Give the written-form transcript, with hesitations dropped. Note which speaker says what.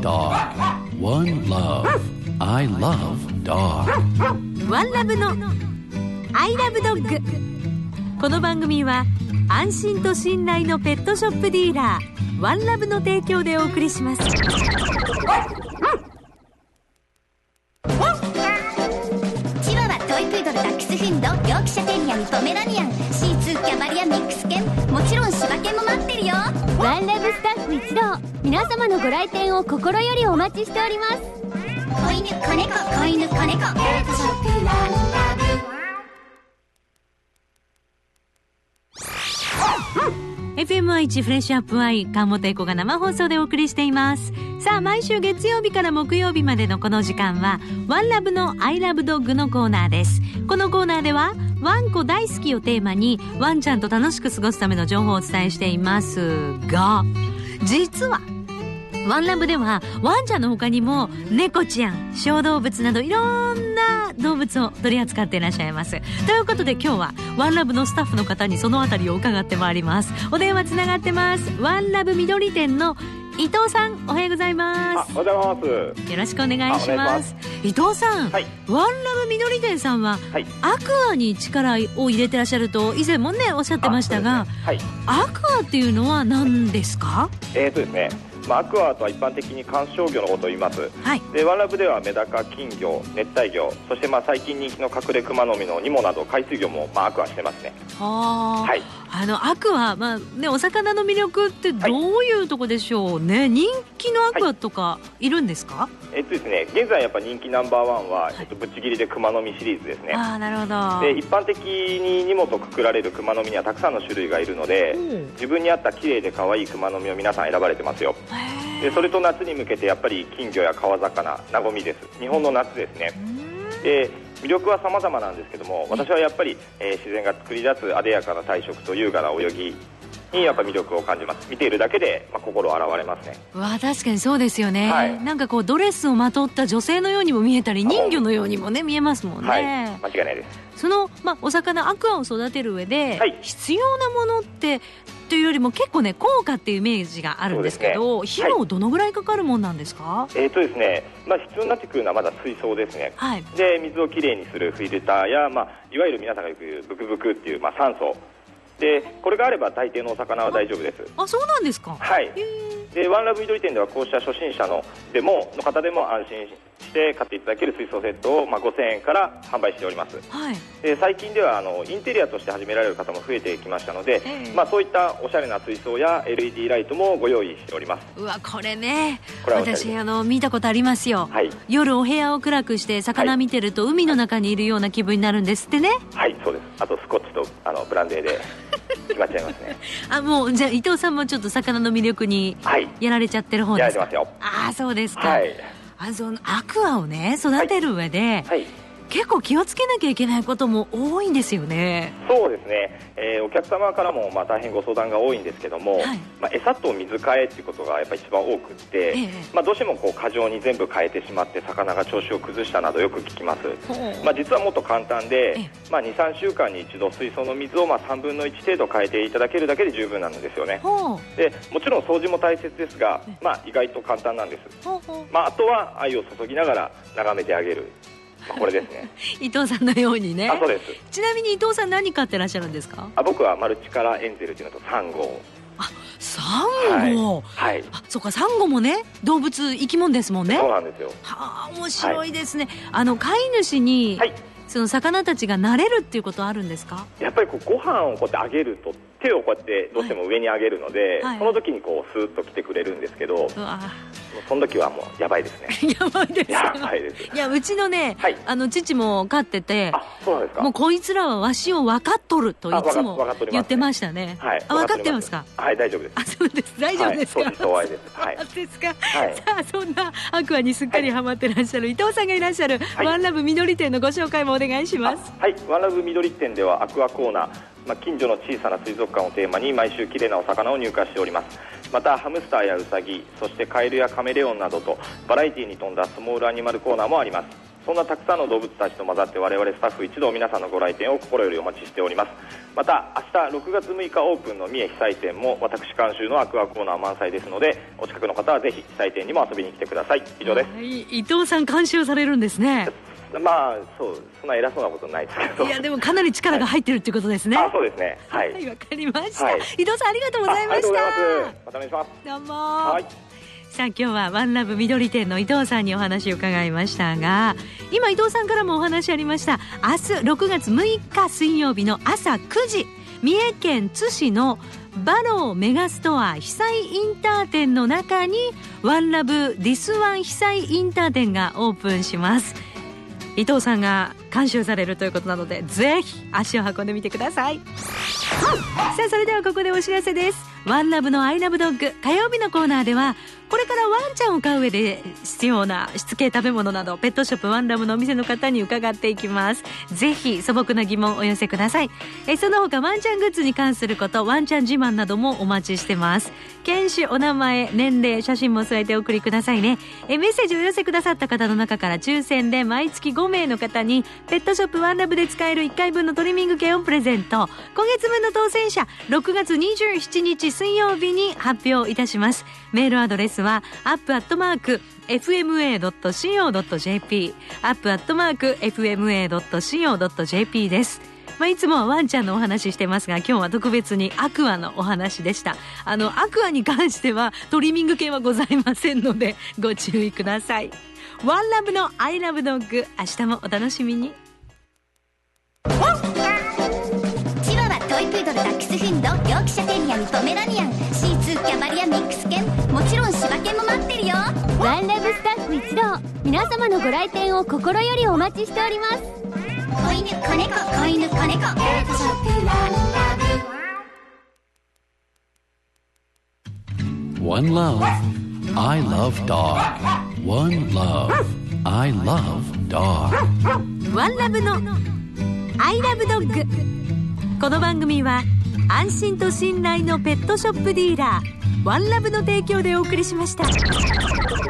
Speaker 1: dog. One love. I love dog.
Speaker 2: ワンラブの I love dog。 この番組は安心と信頼のペットショップディーラーワンラブの提供でお送りします。
Speaker 3: チワワ、トイプードル、ダックスフンド、ヨークシャテリアン、ポメラニアン、シーツー、キャバリア、ミックス犬、もちろん柴犬も待ってるよ。
Speaker 4: ワンラブスタッフ一同、皆様のご来店を心よりお待ちしております。
Speaker 3: 子犬、子猫、子犬、子猫、ペットショップワンラブ。
Speaker 2: FM1 フレッシュアップアイ、川本恵子が生放送でお送りしています。さあ、毎週月曜日から木曜日までのこの時間はワンラブの I love dog のコーナーです。このコーナーではワンコ大好きをテーマにワンちゃんと楽しく過ごすための情報をお伝えしていますが、実はワンラブではワンちゃんの他にも猫ちゃん、小動物などいろんな動物を取り扱っていらっしゃいます。ということで今日はワンラブのスタッフの方にそのあたりを伺ってまいります。お電話つながってます。ワンラブ緑店の伊藤さん、おはようございます。
Speaker 5: おはようございます。
Speaker 2: よろしくお願いします。伊藤さん、はい、ワンラブ緑店さんは、はい、アクアに力を入れてらっしゃると以前もねおっしゃってましたが、はい、アクアっていうのは何ですか？
Speaker 5: ですね、アクアとは一般的に観賞魚のことを言います、はい、でワンラブではメダカ、金魚、熱帯魚、そして最近人気の隠れクマノミのニモなど海水魚もアクアしてますね。
Speaker 2: はい、アクア、お魚の魅力ってどういうとこでしょうね、はい、人気のアクアとかいるんですか？
Speaker 5: ですね、現在やっぱ人気ナンバーワンは、ぶっちぎりでクマノミシリーズですね。
Speaker 2: なるほど。
Speaker 5: で一般的にニモとくくられるクマノミにはたくさんの種類がいるので、自分に合った綺麗で可愛いクマノミを皆さん選ばれてますよ。でそれと夏に向けてやっぱり金魚や川魚、なごみです。日本の夏ですね。で魅力は様々なんですけども、私はやっぱり、自然が作り出すあでやかな体色と優雅な泳ぎにやっぱ魅力を感じます。見ているだけで、心洗われますね。
Speaker 2: 確かにそうですよね、はい、なんかドレスをまとった女性のようにも見えたり、人魚のようにもね見えますもんね。
Speaker 5: はい、間違いないです。
Speaker 2: その、お魚アクアを育てる上で、はい、必要なものってというよりも結構ね高価っていうイメージがあるんですけど、費用どのぐらいかかるもんなんですか？
Speaker 5: ですね、必要になってくるのはまだ水槽ですね、はい、で水をきれいにするフィルターや、いわゆる皆さんがよく言うブクブクっていう、酸素で、これがあれば大抵のお魚は大丈夫です。
Speaker 2: そうなんですか？
Speaker 5: はい。でワンラブ緑店ではこうした初心者の方でも安心して買っていただける水槽セットを、5000円から販売しております、はい、で最近ではインテリアとして始められる方も増えてきましたので、そういったおしゃれな水槽や LED ライトもご用意しております。
Speaker 2: これね、私見たことありますよ、はい、夜お部屋を暗くして魚見てると、海の中にいるような気分になるんですってね。
Speaker 5: はい、そうです。あとスコッチとブランデーで決まっちゃいますね。
Speaker 2: もうじゃあ伊藤さんもちょっと魚の魅力にやられちゃってる方ですか？
Speaker 5: やられてますよ。
Speaker 2: そうですか、
Speaker 5: はい、
Speaker 2: そのアクアをね育てる上で、結構気をつけなきゃいけないことも多いんですよね。
Speaker 5: そうですね、お客様からも大変ご相談が多いんですけども、餌と水替えっていうことがやっぱり一番多くって、どうしても過剰に全部変えてしまって魚が調子を崩したなどよく聞きます。実はもっと簡単で、2、3週間に一度水槽の水を3分の1程度変えていただけるだけで十分なんですよね。でもちろん掃除も大切ですが、意外と簡単なんです。あとは愛を注ぎながら眺めてあげる、これですね。
Speaker 2: 伊藤さんのようにね。
Speaker 5: そうです。
Speaker 2: ちなみに伊藤さん何飼ってらっしゃるんですか？
Speaker 5: 僕はマルチカラーエンゼルというのとサンゴ。
Speaker 2: サンゴ、はい、そうか、サンゴもね動物生き物ですもんね。
Speaker 5: そうなんですよ。
Speaker 2: 面白いですね、飼い主に、その魚たちが慣れるっていうことはあるんですか？やっぱり
Speaker 5: ご飯をこうやってあげると手をこうやってどうしても上に上げるので、その時にスーッと来てくれるんですけど、その時はもうやばいですね。
Speaker 2: やばいですか？
Speaker 5: やばいです。
Speaker 2: いや、うちのね、父も飼ってて、
Speaker 5: そうなんですか？
Speaker 2: もうこいつらはわしを分かっとるといつも言ってましたね。分かってますか？
Speaker 5: はい、大丈夫です。
Speaker 2: そうです。大丈夫ですか？
Speaker 5: そうです。お会いです。
Speaker 2: ですか？さあ、そんなアクアにすっかりハマってらっしゃる伊藤さんがいらっしゃるワンラブ緑店のご紹介もお願いします。
Speaker 5: はい、ワンラブ緑店ではアクアコーナー、近所の小さな水族館をテーマに毎週きれいなお魚を入荷しております。またハムスターやウサギ、そしてカエルやカメレオンなどとバラエティに富んだスモールアニマルコーナーもあります。 そんなたくさんの動物たちと混ざって我々スタッフ一同皆さんのご来店を心よりお待ちしております。また明日6月6日オープンの三重被災店も私監修のアクアコーナー満載ですので、お近くの方はぜひ被災店にも遊びに来てください。以上です。
Speaker 2: 伊藤さん監修されるんですね。
Speaker 5: まあそうそんな偉そうなことないですけど、
Speaker 2: いやでもかなり力が入ってるっていうことですね。
Speaker 5: あ、そうですね。はい、
Speaker 2: わかりました、伊藤さんありがとうございました。
Speaker 5: ありがとうございます。またお願いします。
Speaker 2: どうも。さあ今日はワンラブ緑店の伊藤さんにお話を伺いましたが、今伊藤さんからもお話ありました明日6月6日水曜日の朝9時、三重県津市のバローメガストア被災インター店の中にワンラブディスワン被災インター店がオープンします。伊藤さんが監修されるということなので、ぜひ足を運んでみてください。さあそれではここでお知らせです。ワンラブのアイラブドッグ火曜日のコーナーでは、これからワンちゃんを飼う上で必要なしつけ食べ物などペットショップワンラブのお店の方に伺っていきます。ぜひ素朴な疑問をお寄せください。その他ワンちゃんグッズに関すること、ワンちゃん自慢などもお待ちしてます。犬種、お名前、年齢、写真も添えてお送りくださいね。メッセージをお寄せくださった方の中から抽選で毎月5名の方にペットショップワンラブで使える1回分のトリミング券をプレゼント。今月分の当選者6月27日水曜日に発表いたします。メールアドレスはup@fma.co.jp up@fma.co.jp です。いつもはワンちゃんのお話してますが、今日は特別にアクアのお話でした。アクアに関してはトリミング券はございませんのでご注意ください。ワンラブのアイラブドッグ、明日もお楽しみに。
Speaker 3: チワワ、トイプードル、ダックスフンド、ヨークシャテリアにポメラニアン、シーツー、キャバリア、ミックス犬、もちろん柴犬も待ってるよ。
Speaker 4: ワンラブスタッフ一同、皆様のご来店を心よりお待ちしております。
Speaker 3: 子犬、子猫、子犬、子猫、ペットショップワンラブ。
Speaker 1: One Love, I love dog. One Love, I love dog.
Speaker 2: ワンラブのアイラブドッグ。この番組は安心と信頼のペットショップディーラーワンラブの提供でお送りしました。